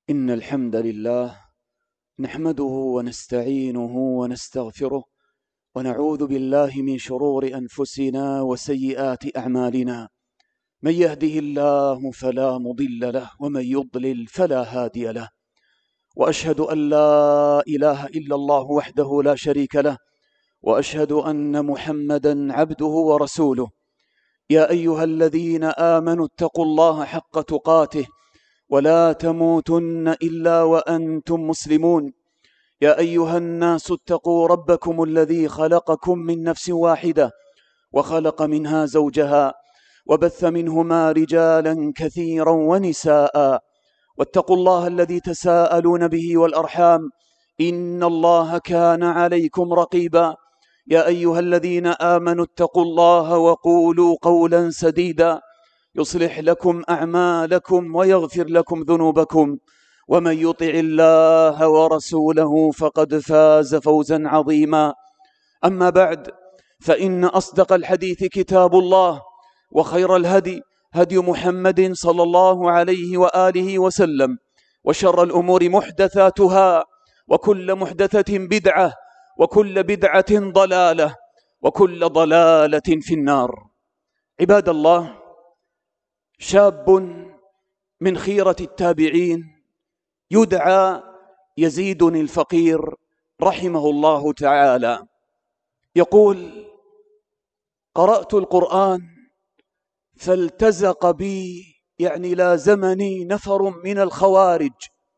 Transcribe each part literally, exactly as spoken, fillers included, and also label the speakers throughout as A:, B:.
A: إن الحمد لله نحمده ونستعينه ونستغفره ونعوذ بالله من شرور أنفسنا وسيئات أعمالنا. من يهده الله فلا مضل له ومن يضلل فلا هادي له، وأشهد أن لا إله إلا الله وحده لا شريك له، وأشهد أن محمدا عبده ورسوله. يا أيها الذين آمنوا اتقوا الله حق تقاته ولا تموتن إلا وأنتم مسلمون. يا أيها الناس اتقوا ربكم الذي خلقكم من نفس واحدة وخلق منها زوجها وبث منهما رجالا كثيرا ونساء، واتقوا الله الذي تساءلون به والأرحام إن الله كان عليكم رقيبا. يا أيها الذين آمنوا اتقوا الله وقولوا قولا سديدا يصلح لكم أعمالكم ويغفر لكم ذنوبكم، ومن يطع الله ورسوله فقد فاز فوزا عظيما. أما بعد، فإن أصدق الحديث كتاب الله، وخير الهدي هدي محمد صلى الله عليه وآله وسلم، وشر الأمور محدثاتها، وكل محدثة بدعة، وكل بدعة ضلالة، وكل ضلالة في النار. عباد الله، شاب من خيرة التابعين يدعى يزيد الفقير رحمه الله تعالى، يقول: قرأت القرآن فالتزق بي، يعني لازمني نفر من الخوارج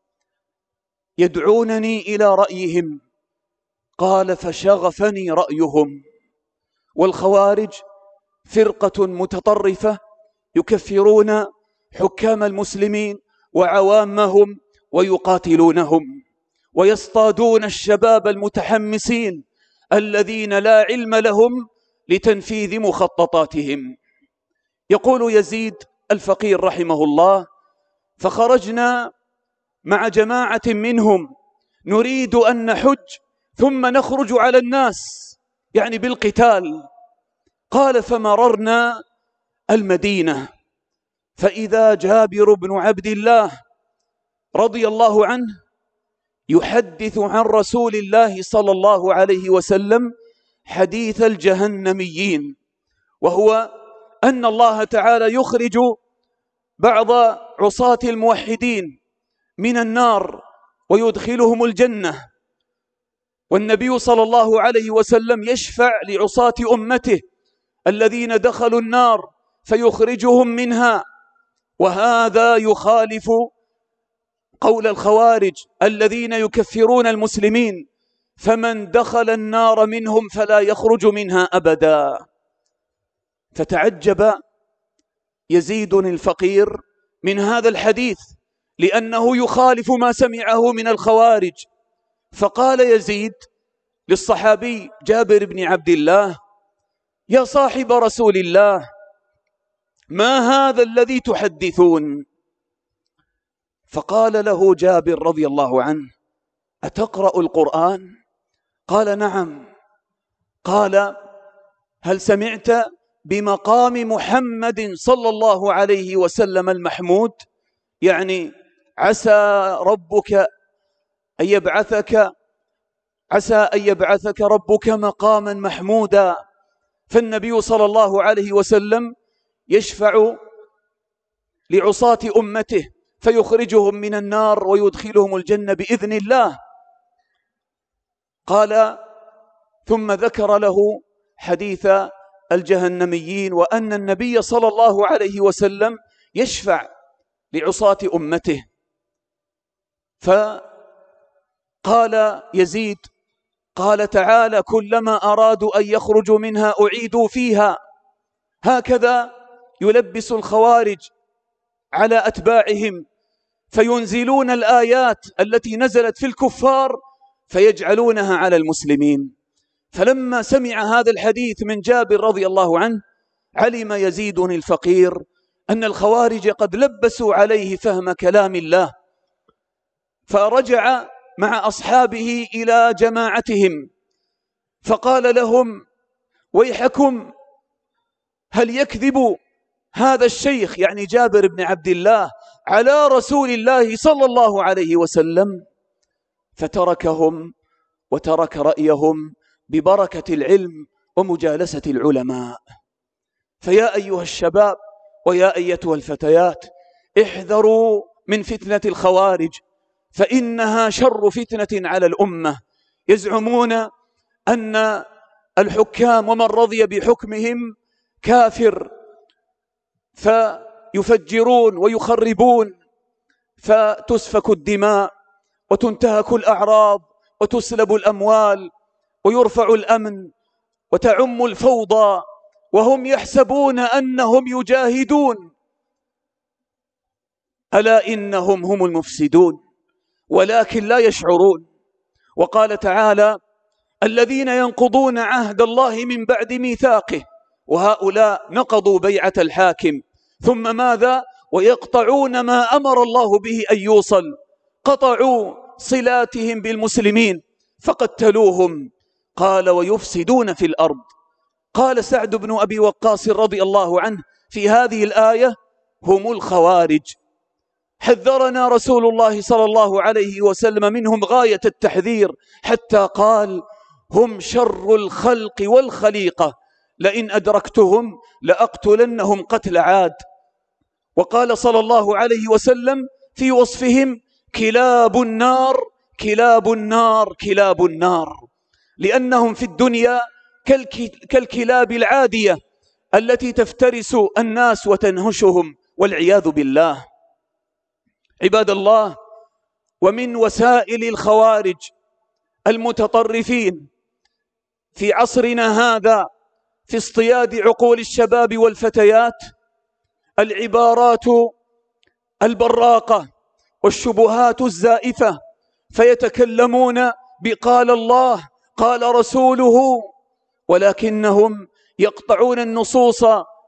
A: يدعونني إلى رأيهم. قال: فشغفني رأيهم. والخوارج فرقة متطرفة يكفرون حكام المسلمين وعوامهم ويقاتلونهم، ويصطادون الشباب المتحمسين الذين لا علم لهم لتنفيذ مخططاتهم. يقول يزيد الفقير رحمه الله: فخرجنا مع جماعة منهم نريد أن نحج ثم نخرج على الناس، يعني بالقتال. قال: فمررنا المدينة فإذا جابر بن عبد الله رضي الله عنه يحدث عن رسول الله صلى الله عليه وسلم حديث الجهنميين، وهو أن الله تعالى يخرج بعض عصاة الموحدين من النار ويدخلهم الجنة، والنبي صلى الله عليه وسلم يشفع لعصاة أمته الذين دخلوا النار فيخرجهم منها. وهذا يخالف قول الخوارج الذين يكفرون المسلمين: فمن دخل النار منهم فلا يخرج منها أبدا. فتعجب يزيد الفقير من هذا الحديث لأنه يخالف ما سمعه من الخوارج. فقال يزيد للصحابي جابر بن عبد الله: يا صاحب رسول الله، ما هذا الذي تحدثون؟ فقال له جابر رضي الله عنه: أتقرأ القرآن؟ قال: نعم. قال: هل سمعت بمقام محمد صلى الله عليه وسلم المحمود؟ يعني عسى ربك أن يبعثك عسى أن يبعثك ربك مقاما محمودا. فالنبي صلى الله عليه وسلم يشفع لعصاة أمته فيخرجهم من النار ويدخلهم الجنة بإذن الله. قال: ثم ذكر له حديث الجهنميين، وأن النبي صلى الله عليه وسلم يشفع لعصاة أمته. فقال يزيد: قال تعالى: كلما أرادوا أن يخرجوا منها أعيدوا فيها. هكذا يلبس الخوارج على أتباعهم، فينزلون الآيات التي نزلت في الكفار فيجعلونها على المسلمين. فلما سمع هذا الحديث من جابر رضي الله عنه علم يزيد الفقير أن الخوارج قد لبسوا عليه فهم كلام الله، فرجع مع أصحابه إلى جماعتهم فقال لهم: ويحكم، هل يكذب هذا الشيخ يعني جابر بن عبد الله على رسول الله صلى الله عليه وسلم، فتركهم وترك رأيهم ببركة العلم ومجالسة العلماء. فيا أيها الشباب ويا أيتها الفتيات، احذروا من فتنة الخوارج، فإنها شر فتنة على الأمة. يزعمون أن الحكام ومن رضي بحكمهم كافر، فيفجرون ويخربون، فتسفك الدماء وتنتهك الأعراض وتسلب الأموال ويرفع الأمن وتعم الفوضى، وهم يحسبون أنهم يجاهدون، ألا إنهم هم المفسدون ولكن لا يشعرون. وقال تعالى: الذين ينقضون عهد الله من بعد ميثاقه، وهؤلاء نقضوا بيعة الحاكم، ثم ماذا؟ ويقطعون ما أمر الله به أن يوصل، قطعوا صلاتهم بالمسلمين فقتلوهم. قال: ويفسدون في الأرض. قال سعد بن أبي وقاص رضي الله عنه في هذه الآية: هم الخوارج. حذرنا رسول الله صلى الله عليه وسلم منهم غاية التحذير، حتى قال: هم شر الخلق والخليقة، لئن أدركتهم لأقتلنهم قتل عاد. وقال صلى الله عليه وسلم في وصفهم: كلاب النار كلاب النار كلاب النار، لأنهم في الدنيا كالكلاب العادية التي تفترس الناس وتنهشهم والعياذ بالله. عباد الله، ومن وسائل الخوارج المتطرفين في عصرنا هذا في اصطياد عقول الشباب والفتيات العبارات البراقة والشبهات الزائفة، فيتكلمون بقال الله قال رسوله، ولكنهم يقطعون النصوص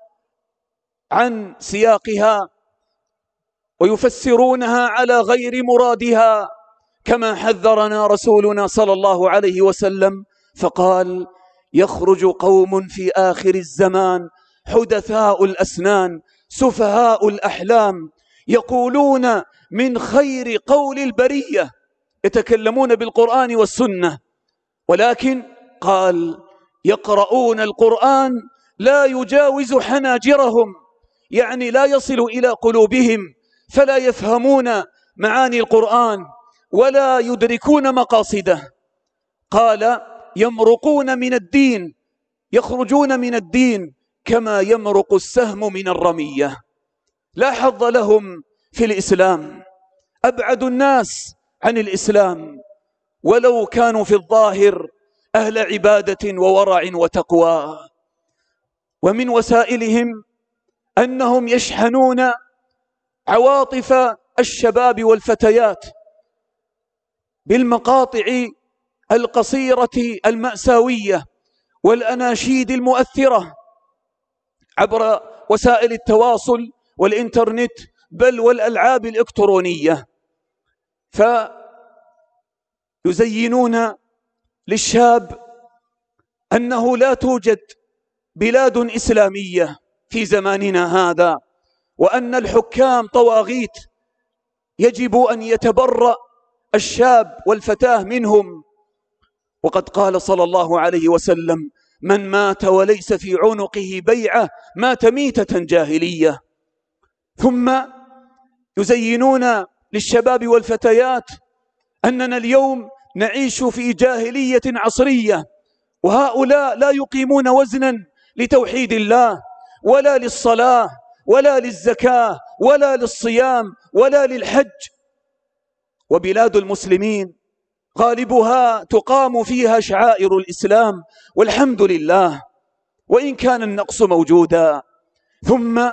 A: عن سياقها ويفسرونها على غير مرادها، كما حذرنا رسولنا صلى الله عليه وسلم فقال: يخرج قوم في آخر الزمان حدثاء الأسنان سفهاء الأحلام يقولون من خير قول البرية، يتكلمون بالقرآن والسنة، ولكن قال: يقرؤون القرآن لا يجاوز حناجرهم، يعني لا يصل إلى قلوبهم، فلا يفهمون معاني القرآن ولا يدركون مقاصده. قال: يمرقون من الدين، يخرجون من الدين كما يمرق السهم من الرمية، لا حظ لهم في الإسلام، أبعد الناس عن الإسلام ولو كانوا في الظاهر أهل عبادة وورع وتقوى. ومن وسائلهم أنهم يشحنون عواطف الشباب والفتيات بالمقاطع القصيرة المأساوية والأناشيد المؤثرة عبر وسائل التواصل والإنترنت، بل والألعاب الإلكترونية، فيزينون للشاب أنه لا توجد بلاد إسلامية في زماننا هذا، وأن الحكام طواغيت، يجب أن يتبرأ الشاب والفتاة منهم. وقد قال صلى الله عليه وسلم: من مات وليس في عنقه بيعة مات ميتة جاهلية. ثم يزينون للشباب والفتيات أننا اليوم نعيش في جاهلية عصرية، وهؤلاء لا يقيمون وزنا لتوحيد الله ولا للصلاة ولا للزكاة ولا للصيام ولا للحج. وبلاد المسلمين غالبها تقام فيها شعائر الإسلام والحمد لله، وإن كان النقص موجودا. ثم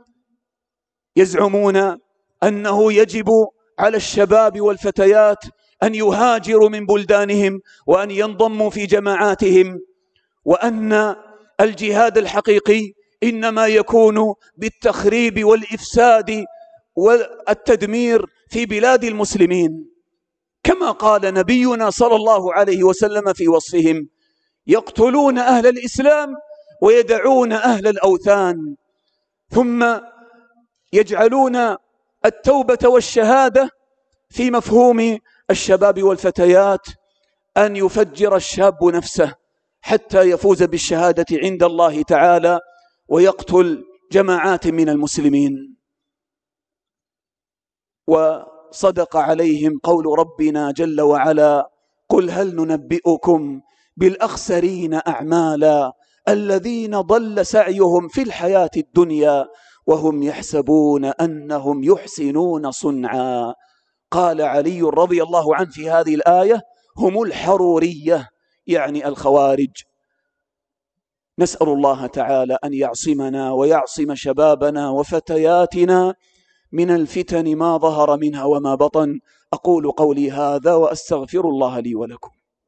A: يزعمون أنه يجب على الشباب والفتيات أن يهاجروا من بلدانهم وأن ينضموا في جماعاتهم، وأن الجهاد الحقيقي إنما يكون بالتخريب والإفساد والتدمير في بلاد المسلمين، كما قال نبينا صلى الله عليه وسلم في وصفهم: يقتلون أهل الإسلام ويدعون أهل الأوثان. ثم يجعلون التوبة والشهادة في مفهوم الشباب والفتيات أن يفجر الشاب نفسه حتى يفوز بالشهادة عند الله تعالى ويقتل جماعات من المسلمين. وصدق عليهم قول ربنا جل وعلا: قل هل ننبئكم بالأخسرين أعمالا الذين ضل سعيهم في الحياة الدنيا وهم يحسبون أنهم يحسنون صنعا. قال علي رضي الله عنه في هذه الآية: هم الحرورية، يعني الخوارج. نسأل الله تعالى أن يعصمنا ويعصم شبابنا وفتياتنا من الفتن ما ظهر منها وما بطن. أقول قولي هذا وأستغفر الله لي ولكم.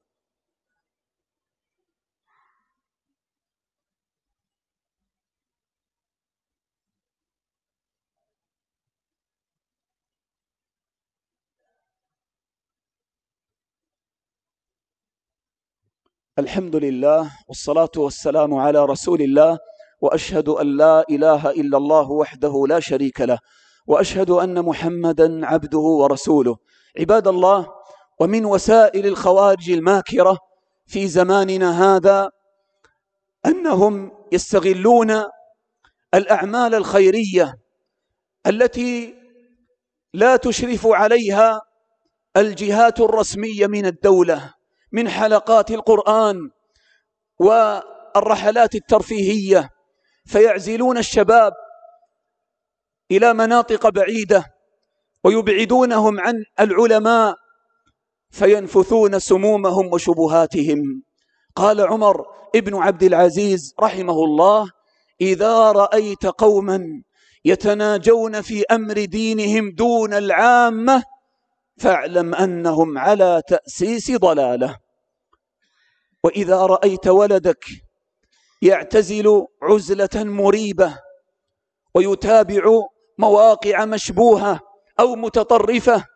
A: الحمد لله والصلاة والسلام على رسول الله، وأشهد أن لا إله إلا الله وحده لا شريك له، وأشهد أن محمدا عبده ورسوله. عباد الله، ومن وسائل الخوارج الماكرة في زماننا هذا أنهم يستغلون الأعمال الخيرية التي لا تشرف عليها الجهات الرسمية من الدولة، من حلقات القرآن والرحلات الترفيهية، فيعزلون الشباب إلى مناطق بعيدة ويبعدونهم عن العلماء فينفثون سمومهم وشبهاتهم. قال عمر ابن عبد العزيز رحمه الله: إذا رأيت قوما يتناجون في أمر دينهم دون العامة فاعلم أنهم على تأسيس ضلالة. وإذا رأيت ولدك يعتزل عزلة مريبة ويتابع مواقع مشبوهة أو متطرفة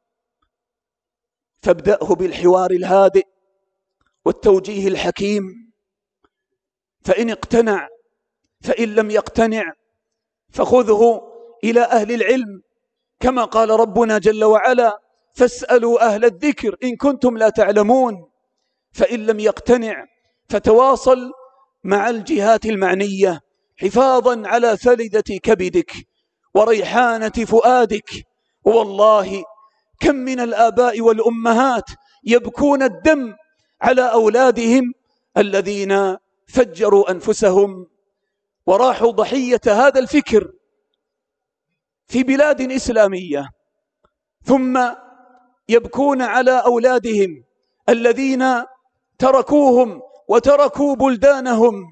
A: فابدأه بالحوار الهادئ والتوجيه الحكيم، فإن اقتنع، فإن لم يقتنع فخذه إلى أهل العلم، كما قال ربنا جل وعلا: فاسألوا أهل الذكر إن كنتم لا تعلمون. فإن لم يقتنع فتواصل مع الجهات المعنية حفاظا على فلذة كبدك وريحانة فؤادك. والله كم من الآباء والأمهات يبكون الدم على أولادهم الذين فجروا أنفسهم وراحوا ضحية هذا الفكر في بلاد إسلامية، ثم يبكون على أولادهم الذين تركوهم وتركوا بلدانهم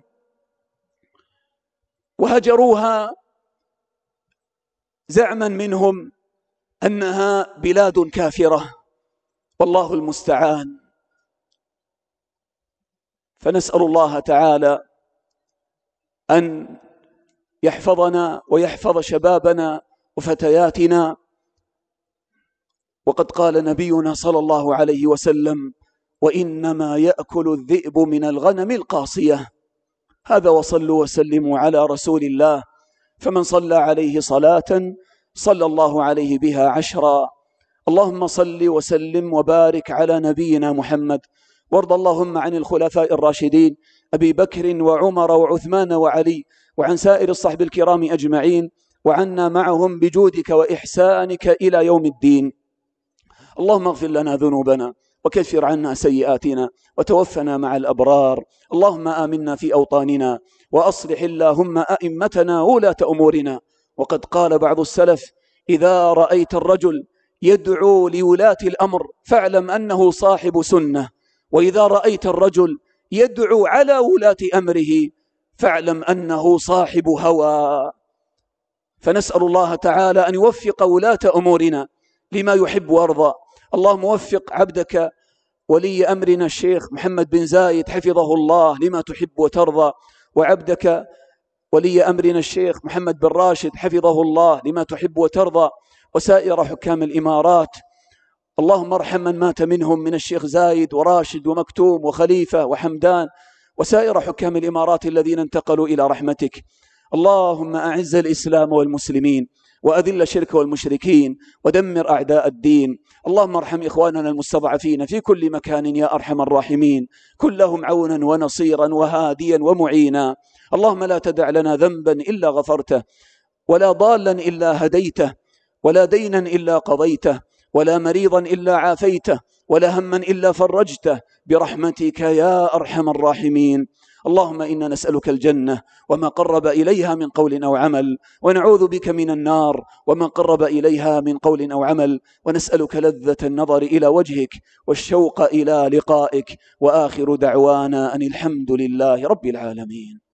A: وهجروها زعما منهم أنها بلاد كافرة، والله المستعان. فنسأل الله تعالى أن يحفظنا ويحفظ شبابنا وفتياتنا. وقد قال نبينا صلى الله عليه وسلم: وإنما يأكل الذئب من الغنم القاصية. هذا، وصلوا وسلموا على رسول الله، فمن صلى عليه صلاة صلى الله عليه بها عشرا. اللهم صل وسلم وبارك على نبينا محمد، وارض اللهم عن الخلفاء الراشدين أبي بكر وعمر وعثمان وعلي، وعن سائر الصحب الكرام أجمعين، وعنا معهم بجودك وإحسانك إلى يوم الدين. اللهم اغفر لنا ذنوبنا وكفر عنا سيئاتنا وتوفنا مع الأبرار. اللهم آمنا في أوطاننا وأصلح اللهم أئمتنا ولاة أمورنا. وقد قال بعض السلف: إذا رأيت الرجل يدعو لولاة الأمر فاعلم أنه صاحب سنة، وإذا رأيت الرجل يدعو على ولاة أمره فاعلم أنه صاحب هوى. فنسأل الله تعالى أن يوفق ولاة أمورنا لما يحب وارضى. اللهم وفق عبدك ولي أمرنا الشيخ محمد بن زايد حفظه الله لما تحب وترضى، وعبدك ولي أمرنا الشيخ محمد بن راشد حفظه الله لما تحب وترضى، وسائر حكام الإمارات. اللهم ارحم من مات منهم من الشيخ زايد وراشد ومكتوم وخليفة وحمدان وسائر حكام الإمارات الذين انتقلوا إلى رحمتك. اللهم أعز الإسلام والمسلمين وأذل الشرك والمشركين ودمر أعداء الدين. اللهم ارحم إخواننا المستضعفين في كل مكان يا أرحم الراحمين، كن لهم عونا ونصيرا وهاديا ومعينا. اللهم لا تدع لنا ذنبا إلا غفرته، ولا ضالا إلا هديته، ولا دينا إلا قضيته، ولا مريضا إلا عافيته، ولا هما إلا فرجته، برحمتك يا أرحم الراحمين. اللهم إنا نسألك الجنة وما قرب إليها من قول أو عمل، ونعوذ بك من النار وما قرب إليها من قول أو عمل، ونسألك لذة النظر إلى وجهك والشوق إلى لقائك، وآخر دعوانا أن الحمد لله رب العالمين.